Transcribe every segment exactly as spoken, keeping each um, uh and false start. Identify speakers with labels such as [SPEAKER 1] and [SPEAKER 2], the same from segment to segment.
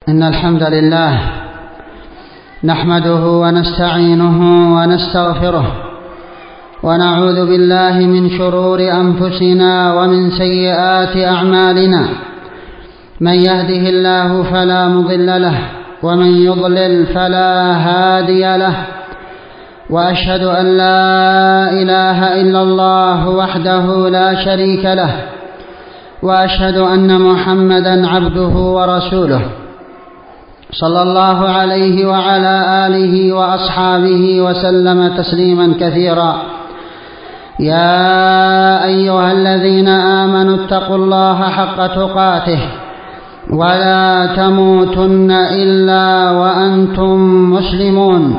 [SPEAKER 1] إن الحمد لله نحمده ونستعينه ونستغفره ونعوذ بالله من شرور أنفسنا ومن سيئات أعمالنا. من يهده الله فلا مضل له ومن يضلل فلا هادي له، وأشهد أن لا إله إلا الله وحده لا شريك له، وأشهد أن محمدا عبده ورسوله صلى الله عليه وعلى آله وأصحابه وسلم تسليما كثيرا. يا أيها الذين آمنوا اتقوا الله حق تقاته ولا تموتن إلا وأنتم مسلمون.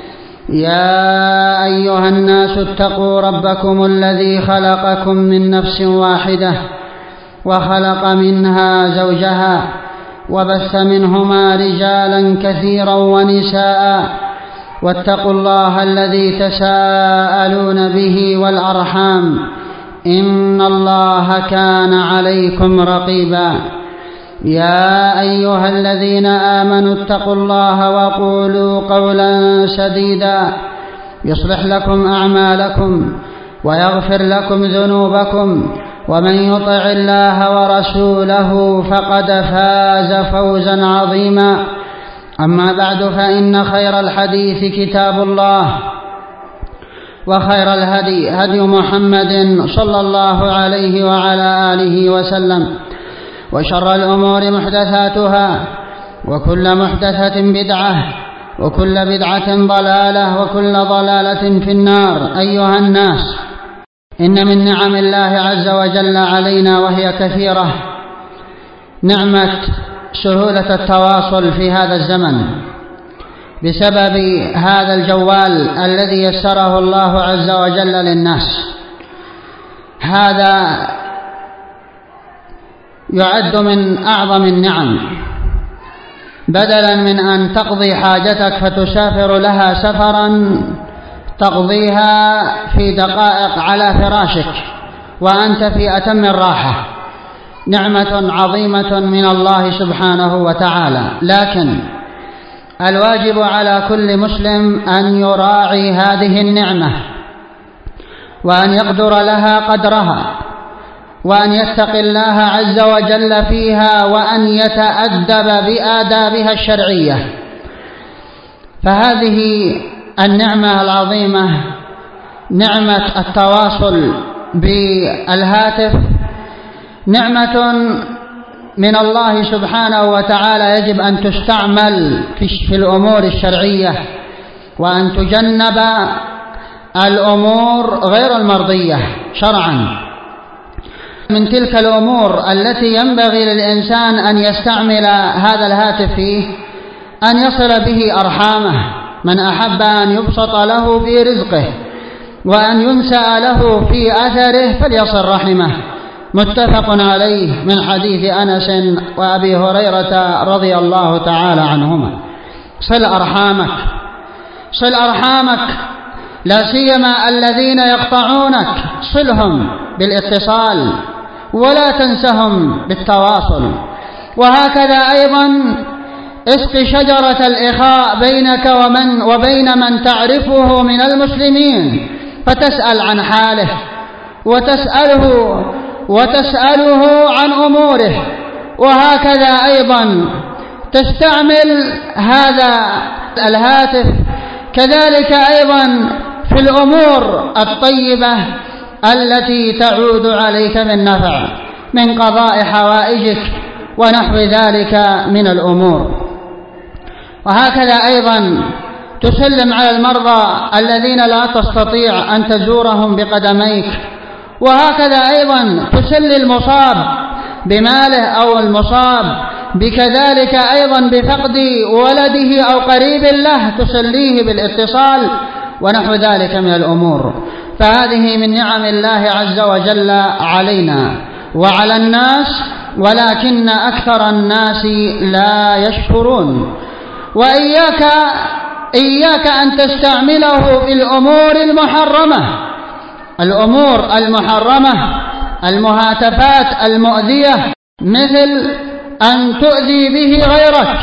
[SPEAKER 1] يا أيها الناس اتقوا ربكم الذي خلقكم من نفس واحدة وخلق منها زوجها وبث منهما رجالا كثيرا ونساء، واتقوا الله الذي تساءلون به والأرحام إن الله كان عليكم رقيبا. يا أيها الذين آمنوا اتقوا الله وقولوا قولا سديدا يصلح لكم أعمالكم ويغفر لكم ذنوبكم، ومن يطع الله ورسوله فقد فاز فوزا عظيما. أما بعد، فإن خير الحديث كتاب الله، وخير الهدي هدي محمد صلى الله عليه وعلى آله وسلم، وشر الأمور محدثاتها، وكل محدثة بدعة، وكل بدعة ضلالة، وكل ضلالة في النار. أيها الناس، إن من نعم الله عز وجل علينا وهي كثيرة نعمة سهولة التواصل في هذا الزمن بسبب هذا الجوال الذي يسره الله عز وجل للناس. هذا يعد من أعظم النعم، بدلا من أن تقضي حاجتك فتسافر لها سفرا تقضيها في دقائق على فراشك وأنت في أتم الراحة. نعمة عظيمة من الله سبحانه وتعالى، لكن الواجب على كل مسلم أن يراعي هذه النعمة وأن يقدر لها قدرها، وأن يتقي الله عز وجل فيها، وأن يتأدب بآدابها الشرعية. فهذه النعمة العظيمة نعمة التواصل بالهاتف نعمة من الله سبحانه وتعالى، يجب أن تستعمل في الأمور الشرعية، وأن تجنب الأمور غير المرضية شرعا. من تلك الأمور التي ينبغي للإنسان أن يستعمل هذا الهاتف فيه أن يصل به أرحامه. من أحب أن يبسط له في رزقه وأن ينسأ له في أثره فليصل رحمه. متفق عليه من حديث أنس وأبي هريرة رضي الله تعالى عنهما. صل أرحامك، صل أرحامك، لا سيما الذين يقطعونك، صلهم بالاتصال ولا تنسهم بالتواصل. وهكذا أيضا اسق شجرة الإخاء بينك ومن وبين من تعرفه من المسلمين، فتسأل عن حاله وتسأله وتسأله عن أموره. وهكذا أيضا تستعمل هذا الهاتف كذلك أيضا في الأمور الطيبة التي تعود عليك بالنفع من قضاء حوائجك ونحو ذلك من الأمور. وهكذا أيضا تسلم على المرضى الذين لا تستطيع أن تزورهم بقدميك. وهكذا أيضا تسلي المصاب بماله أو المصاب بكذلك أيضا بفقد ولده أو قريب له، تسليه بالاتصال ونحو ذلك من الأمور. فهذه من نعم الله عز وجل علينا وعلى الناس، ولكن أكثر الناس لا يشكرون. وإياك إياك أن تستعمله في الأمور المحرمة، الأمور المحرمة، المهاتفات المؤذية، مثل أن تؤذي به غيرك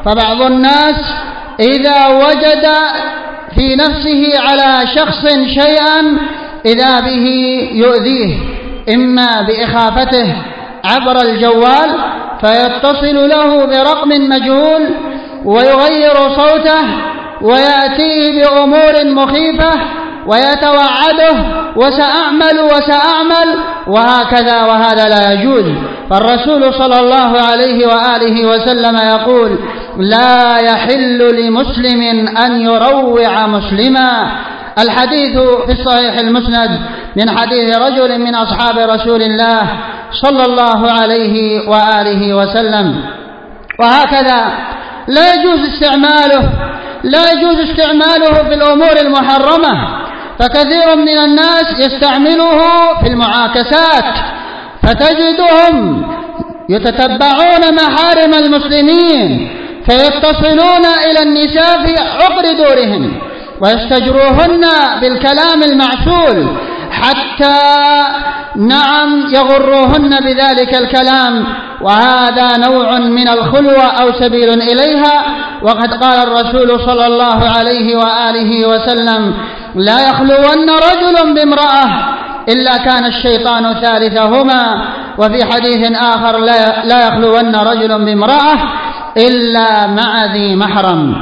[SPEAKER 1] فبعض الناس إذا وجد في نفسه على شخص شيئا إذا به يؤذيه، إما بإخافته عبر الجوال فيتصل له برقم مجهول ويغير صوته ويأتيه بأمور مخيفة ويتوعده وسأعمل وسأعمل وهكذا، وهذا لا يجوز. فالرسول صلى الله عليه وآله وسلم يقول: لا يحل لمسلم أن يروع مسلما. الحديث في الصحيح المسند من حديث رجل من أصحاب رسول الله صلى الله عليه وآله وسلم. وهكذا لا يجوز استعماله لا يجوز استعماله في الأمور المحرمة، فكثير من الناس يستعمله في المعاكسات، فتجدهم يتتبعون محارم المسلمين فيتصلون إلى النساء في عقر دورهم ويستجروهن بالكلام المعسول حتى نعم يغروهن بذلك الكلام، وهذا نوع من الخلوة أو سبيل إليها. وقد قال الرسول صلى الله عليه وآله وسلم: لا يخلون رجل بامرأة إلا كان الشيطان ثالثهما. وفي حديث آخر: لا يخلون رجل بامرأة إلا مع ذي محرم.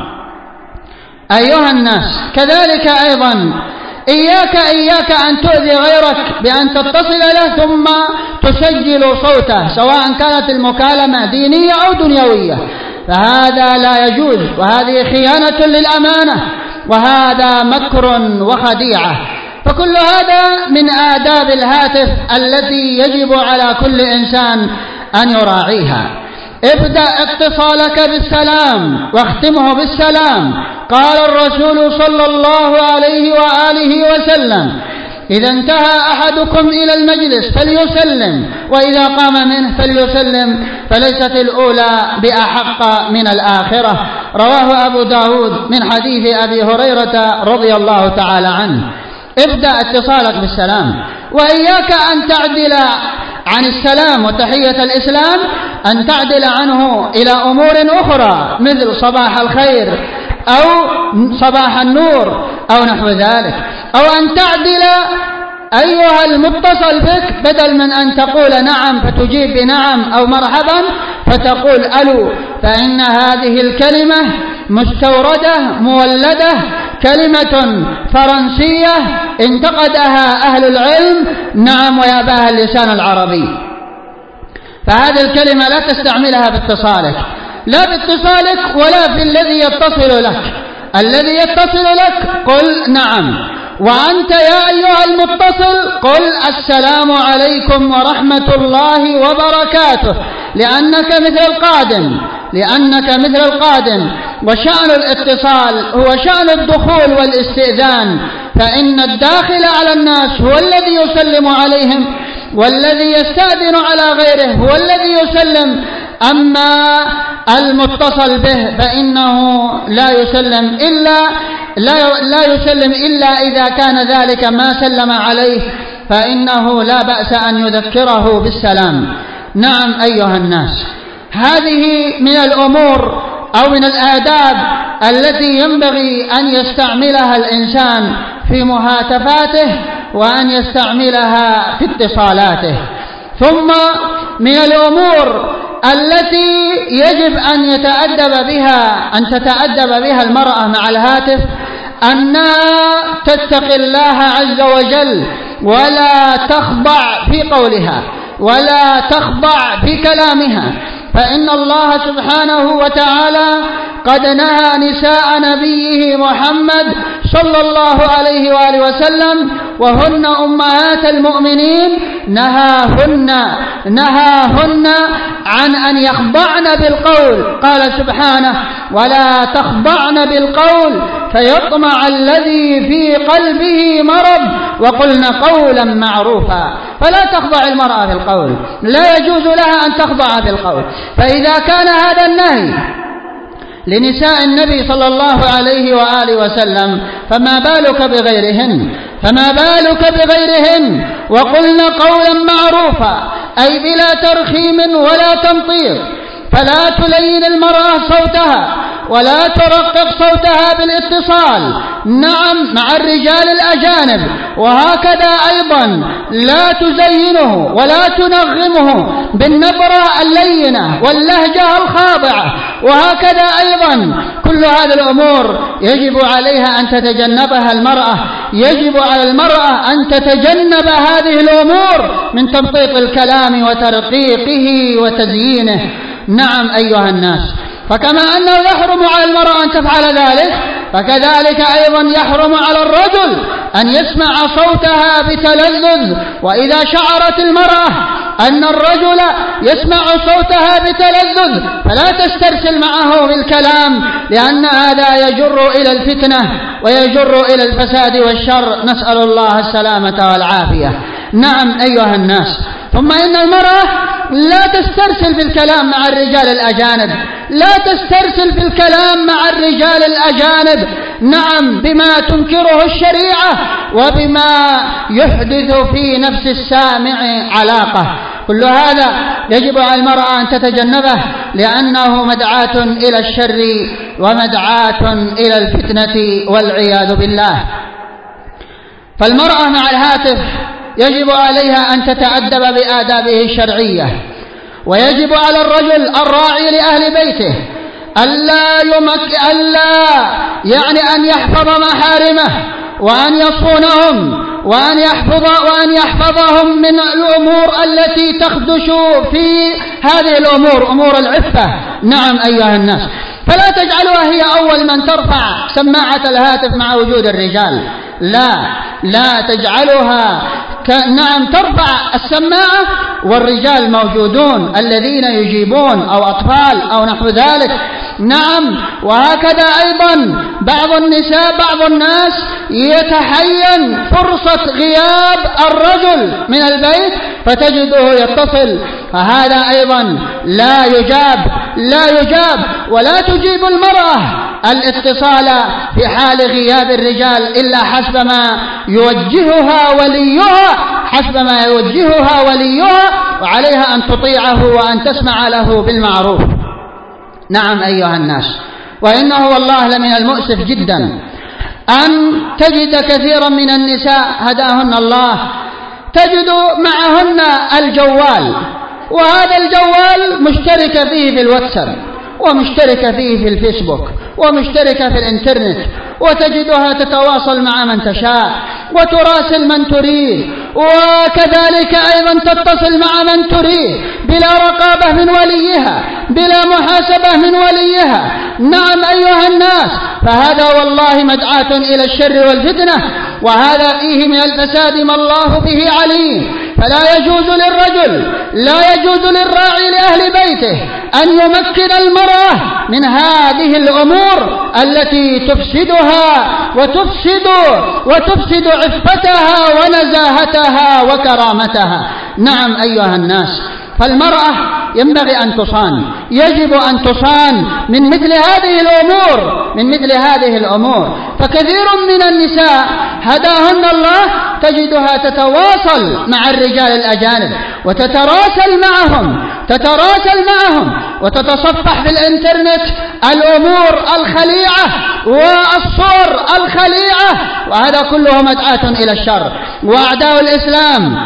[SPEAKER 1] أيها الناس، كذلك أيضا إياك إياك أن تؤذي غيرك بأن تتصل له ثم تسجل صوته، سواء كانت المكالمة دينية أو دنيوية، فهذا لا يجوز، وهذه خيانة للأمانة، وهذا مكر وخديعة. فكل هذا من آداب الهاتف التي يجب على كل إنسان أن يراعيها. ابدأ اتصالك بالسلام واختمه بالسلام. قال الرسول صلى الله عليه وآله وسلم: إذا انتهى أحدكم إلى المجلس فليسلم، وإذا قام منه فليسلم، فليست الأولى بأحق من الآخرة. رواه أبو داود من حديث أبي هريرة رضي الله تعالى عنه. ابدأ اتصالك بالسلام، وإياك أن تعدل عن السلام وتحية الإسلام، أن تعدل عنه إلى أمور أخرى مثل صباح الخير أو صباح النور أو نحو ذلك، أو أن تعدل أيها المتصل بك بدل من أن تقول نعم فتجيب بنعم أو مرحبا فتقول ألو، فإن هذه الكلمة مستوردة مولدة، كلمة فرنسية انتقدها أهل العلم، نعم وياباها اللسان العربي. فهذه الكلمة لا تستعملها باتصالك، لا باتصالك ولا في الذي يتصل لك. الذي يتصل لك قل نعم، وأنت يا أيها المتصل قل السلام عليكم ورحمة الله وبركاته، لأنك مثل القادم لأنك مثل القادم وشأن الاتصال هو شأن الدخول والاستئذان، فإن الداخل على الناس هو الذي يسلم عليهم، والذي يستأذن على غيره هو الذي يسلم. أما المتصل به فإنه لا يسلم إلا لا, لا يسلم إلا إذا كان ذلك ما سلم عليه، فإنه لا بأس أن يذكره بالسلام. نعم أيها الناس، هذه من الأمور أو من الآداب التي ينبغي أن يستعملها الإنسان في مهاتفاته وأن يستعملها في اتصالاته. ثم من الأمور التي يجب أن يتأدب بها أن تتأدب بها المرأة مع الهاتف أنها تتقي الله عز وجل ولا تخضع في قولها ولا تخضع في كلامها، فإن الله سبحانه وتعالى قد نهى نساء نبيه محمد صلى الله عليه وآله وسلم وهن أمهات المؤمنين، نهاهن نهاهن عن أن يخضعن بالقول. قال سبحانه: ولا تخضعن بالقول فيطمع الذي في قلبه مرض وقلن قولا معروفا. فلا تخضع المرأة بالقول، لا يجوز لها أن تخضع بالقول. فإذا كان هذا النهي لنساء النبي صلى الله عليه وآله وسلم فما بالك بغيرهن فما بالك بغيرهن وقلن قولا معروفا، أي بلا ترخيم ولا تمطير. فلا تلين المرأة صوتها ولا ترقق صوتها بالاتصال، نعم، مع الرجال الأجانب. وهكذا أيضا لا تزينه ولا تنغمه بالنبرة اللينة واللهجة الخاضعة. وهكذا أيضا كل هذه الأمور يجب عليها أن تتجنبها المرأة. يجب على المرأة أن تتجنب هذه الأمور من تمطيط الكلام وترقيقه وتزيينه. نعم أيها الناس، فكما أنه يحرم على المرأة أن تفعل ذلك، فكذلك أيضا يحرم على الرجل أن يسمع صوتها بتلذذ. وإذا شعرت المرأة أن الرجل يسمع صوتها بتلذذ فلا تسترسل معه بالكلام، لأن هذا يجر إلى الفتنة ويجر إلى الفساد والشر، نسأل الله السلامة والعافية. نعم أيها الناس، ثم إن المرأة لا تسترسل في الكلام مع الرجال الأجانب، لا تسترسل في الكلام مع الرجال الأجانب، نعم، بما تنكره الشريعة وبما يحدث في نفس السامع علاقة. كل هذا يجب على المرأة أن تتجنبه، لأنه مدعاة إلى الشر ومدعاة إلى الفتنة والعياذ بالله. فالمرأة مع الهاتف يجب عليها أن تتأدب بآدابه الشرعية، ويجب على الرجل الراعي لأهل بيته ألا يمك ألا يعني أن يحفظ محارمه وأن يصونهم وأن يحفظ وأن يحفظهم من الأمور التي تخدش في هذه الأمور، أمور العفة. نعم أيها الناس، فلا تجعلها هي أول من ترفع سماعة الهاتف مع وجود الرجال، لا لا تجعلها ك... نعم ترفع السماعة والرجال موجودون الذين يجيبون، أو أطفال أو نحو ذلك. نعم، وهكذا أيضا بعض النساء بعض الناس يتحين فرصة غياب الرجل من البيت فتجده يتصل، فهذا أيضا لا يجاب لا يجاب ولا تجيب المرأة الاتصال في حال غياب الرجال إلا حسب ما يوجهها وليها حسب ما يوجهها وليها وعليها أن تطيعه وأن تسمع له بالمعروف. نعم أيها الناس، وإنه والله لمن المؤسف جدا أن تجد كثيرا من النساء هداهن الله تجد معهن الجوال، وهذا الجوال مشتركة فيه في الواتساب، ومشتركة فيه في الفيسبوك، ومشتركة في الانترنت، وتجدها تتواصل مع من تشاء وتراسل من تريد، وكذلك أيضا تتصل مع من تريد بلا رقابة من وليها، بلا محاسبة من وليها. نعم أيها الناس، فهذا والله مدعاة إلى الشر والفتنة، وهذا فيه من الفساد ما الله به عليم. فلا يجوز للرجل لا يجوز للراعي لأهل بيته أن يمكن المرأة من هذه الأمور التي تفسدها وتفسد وتفسد عفتها ونزاهتها وكرامتها. نعم أيها الناس، فالمرأة ينبغي أن تصان، يجب أن تصان من مثل هذه الأمور من مثل هذه الأمور فكثير من النساء هداهن الله تجدها تتواصل مع الرجال الأجانب وتتراسل معهم تتراسل معهم وتتصفح في الانترنت الأمور الخليعة والصور الخليعة، وهذا كله مدعاة إلى الشر. وأعداء الإسلام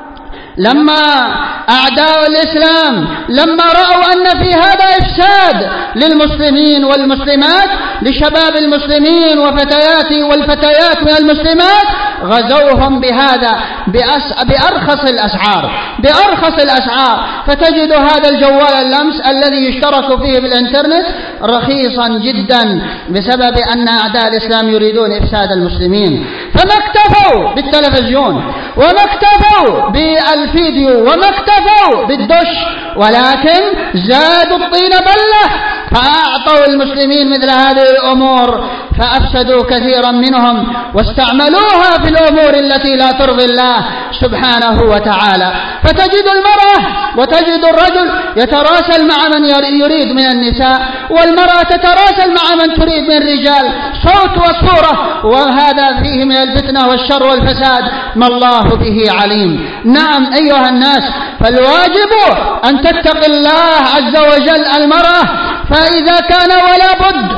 [SPEAKER 1] لما أعداء الإسلام لما رأوا أن في هذا إفساد للمسلمين والمسلمات، لشباب المسلمين وفتيات والفتيات من المسلمات، غزوهم بهذا بأرخص الأسعار بأرخص الأسعار فتجد هذا الجوال اللمس الذي يشترك فيه بالإنترنت رخيصا جدا، بسبب أن أعداء الإسلام يريدون إفساد المسلمين. فما اكتفوا بالتلفزيون وما اكتفوا بالفيديو وما اكتفوا بالدش، ولكن زادوا الطين بلة فأعطوا المسلمين مثل هذه الأمور فأفسدوا كثيرا منهم واستعملوها في الأمور التي لا ترضي الله سبحانه وتعالى. فتجد المرأة وتجد الرجل يتراسل مع من يريد من النساء، والمرأة تتراسل مع من تريد من الرجال، صوت وصورة، وهذا فيه من الفتنة والشر والفساد ما الله به عليم. نعم أيها الناس، فالواجب أن تتقي الله عز وجل المرأة، فإذا كان ولا بد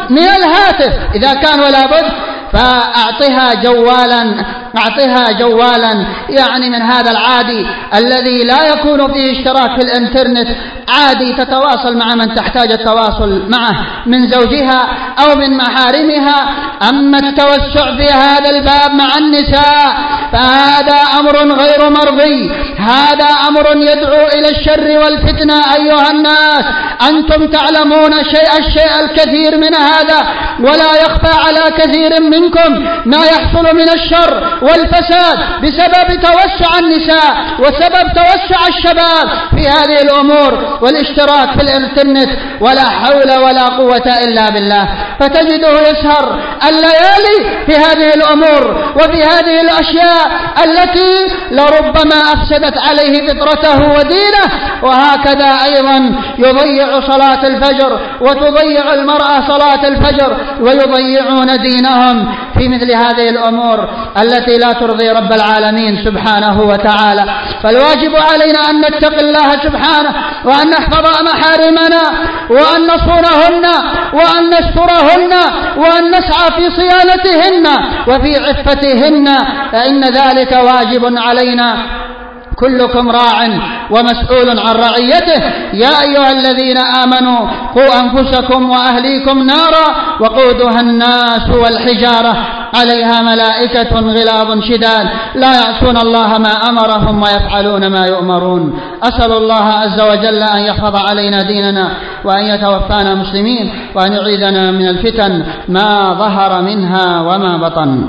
[SPEAKER 1] من الهاتف إذا كان ولا بد، فأعطها جوالا أعطها جوالا يعني من هذا العادي الذي لا يكون فيه اشتراك في الإنترنت، عادي تتواصل مع من تحتاج التواصل معه من زوجها أو من محارمها. أما التوسع في هذا الباب مع النساء فهذا أمر غير مرضي، هذا أمر يدعو إلى الشر والفتنة. أيها الناس، أنتم تعلمون شيء الشيء الكثير من هذا، ولا يخفى على كثير منكم ما يحصل من الشر والفساد بسبب توسع النساء وسبب توسع الشباب في هذه الأمور والاشتراك في الإنترنت، ولا حول ولا قوة إلا بالله. فتجده يسهر الليالي في هذه الأمور وفي هذه الأشياء التي لربما أفسدت عليه فطرته ودينه. وهكذا أيضا يضيع صلاة الفجر وتضيع المرأة صلاة الفجر ويضيعون دينهم في مثل هذه الأمور التي لا ترضي رب العالمين سبحانه وتعالى. فالواجب علينا أن نتقي الله سبحانه وأن نحفظ محارمنا وأن نصونهن وأن نسترهن وأن نسعى في صيانتهن وفي عفتهن، فإن ذلك واجب علينا. كلكم راع ومسؤول عن رعيته. يا أيها الذين آمنوا قوا أنفسكم وأهليكم نارا وقودها الناس والحجارة عليها ملائكة غلاظ شداد لا يعصون الله ما أمرهم ويفعلون ما يؤمرون. أسأل الله عز وجل أن يحفظ علينا ديننا وأن يتوفانا مسلمين وأن يعيذنا من الفتن ما ظهر منها وما بطن.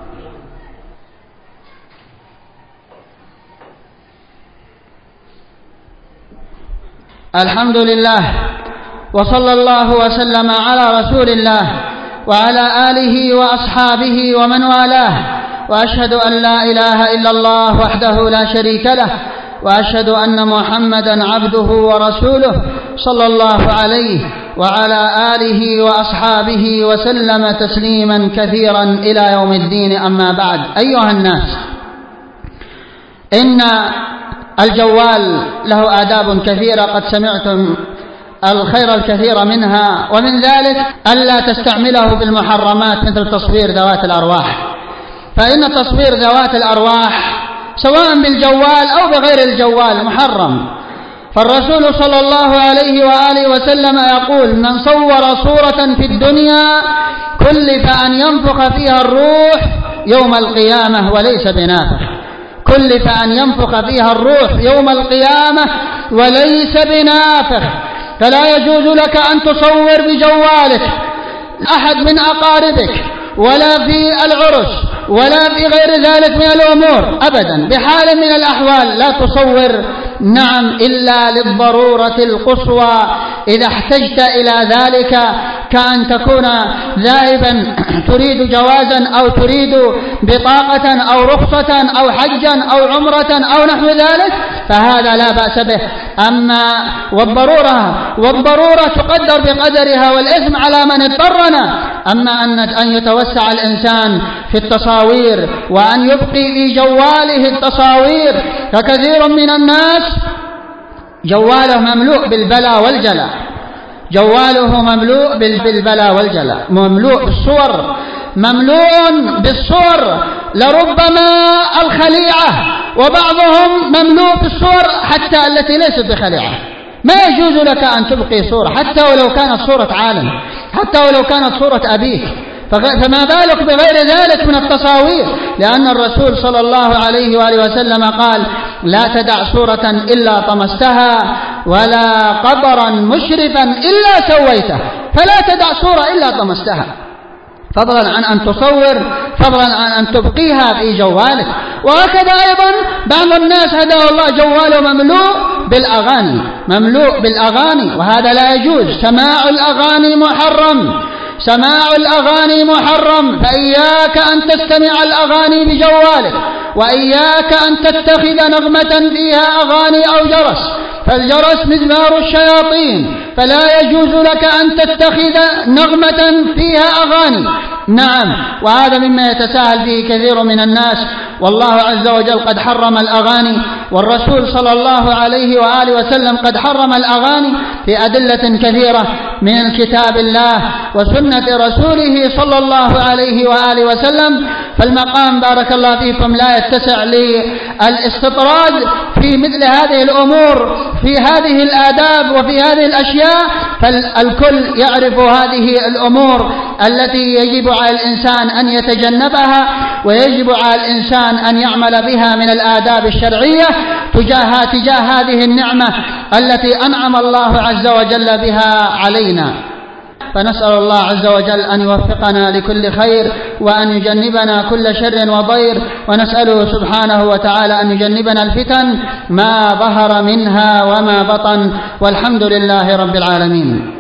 [SPEAKER 1] الحمد لله وصلى الله وسلم على رسول الله وعلى آله وأصحابه ومن والاه، وأشهد أن لا إله إلا الله وحده لا شريك له، وأشهد أن محمدا عبده ورسوله صلى الله عليه وعلى آله وأصحابه وسلم تسليما كثيرا إلى يوم الدين. أما بعد، أيها الناس، إن الجوال له آداب كثيرة قد سمعتم الخير الكثير منها، ومن ذلك ألا تستعمله في المحرمات مثل تصوير ذوات الأرواح، فإن تصوير ذوات الأرواح سواء بالجوال أو بغير الجوال محرم. فالرسول صلى الله عليه وآله وسلم يقول: من صور صورة في الدنيا كلف أن ينفخ فيها الروح يوم القيامة وليس بنافخ. كلف أن ينفخ فيها الروح يوم القيامة وليس بنافخ. فلا يجوز لك أن تصور بجوالك أحد من أقاربك ولا في العرس ولا في غير ذلك من الأمور أبدا بحال من الأحوال. لا تصور، نعم، إلا للضرورة القصوى إذا احتجت إلى ذلك، كأن تكون ذاهبا تريد جوازا أو تريد بطاقة أو رخصة أو حجا أو عمرة أو نحو ذلك، فهذا لا بأس به. أما والضرورة والضرورة تقدر بقدرها والإثم على من اضطرنا. أما أن أن يتوسع الإنسان في التصاوير وأن يبقي في جواله التصاوير، فكثير من الناس جواله مملوء بالبلاء والجلاء، جواله مملوء بالبلاء والجلاء، مملوء بالصور، مملوء بالصور، لربما الخليعة، وبعضهم مملوء بالصور حتى التي ليست بخليعة. ما يجوز لك أن تبقي صورة حتى ولو كانت صورة عالم، حتى ولو كانت صورة أبيك، فما بالك بغير ذلك من التصاوير؟ لأن الرسول صلى الله عليه وآله وسلم قال: لا تدع صورة إلا طمستها ولا قبرا مشرفا إلا سويته. فلا تدع صورة إلا طمستها، فضلا عن أن تصور، فضلا عن أن تبقيها في جوالك. وهكذا أيضا بعض الناس هداه الله جواله مملوء بالأغاني، مملوء بالأغاني، وهذا لا يجوز. سماع الأغاني محرم، سماع الأغاني محرم. فإياك أن تستمع الأغاني بجوالك، وإياك أن تتخذ نغمة فيها أغاني أو جرس، فالجرس مزمار الشياطين، فلا يجوز لك أن تتخذ نغمة فيها أغاني. نعم، وهذا مما يتساهل فيه كثير من الناس، والله عز وجل قد حرم الأغاني، والرسول صلى الله عليه وآله وسلم قد حرم الأغاني في أدلة كثيرة. من كتاب الله وسنة رسوله صلى الله عليه وآله وسلم، فالمقام بارك الله فيكم لا يتسع للاستطراد في مثل هذه الأمور، في هذه الآداب وفي هذه الأشياء، فالكل يعرف هذه الأمور التي يجب على الإنسان أن يتجنبها، ويجب على الإنسان أن يعمل بها من الآداب الشرعية تجاه تجاه هذه النعمة التي أنعم الله عز وجل بها علينا. فنسأل الله عز وجل أن يوفقنا لكل خير وأن يجنبنا كل شر وضير، ونسأله سبحانه وتعالى أن يجنبنا الفتن ما ظهر منها وما بطن، والحمد لله رب العالمين.